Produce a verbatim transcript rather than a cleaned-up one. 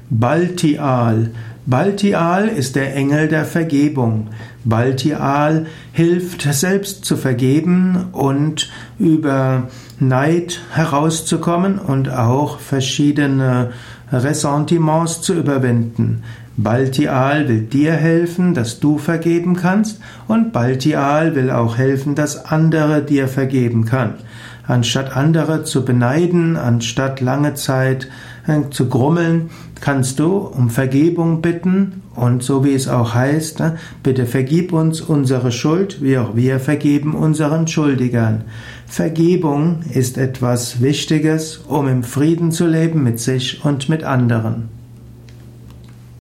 Baltial. Baltial ist der Engel der Vergebung. Baltial hilft, selbst zu vergeben und über Neid herauszukommen und auch verschiedene Ressentiments zu überwinden. Baltial will dir helfen, dass du vergeben kannst, und Baltial will auch helfen, dass andere dir vergeben kann. Anstatt andere zu beneiden, anstatt lange Zeit zu grummeln, kannst du um Vergebung bitten, und so wie es auch heißt, bitte vergib uns unsere Schuld, wie auch wir vergeben unseren Schuldigern. Vergebung ist etwas Wichtiges, um im Frieden zu leben mit sich und mit anderen.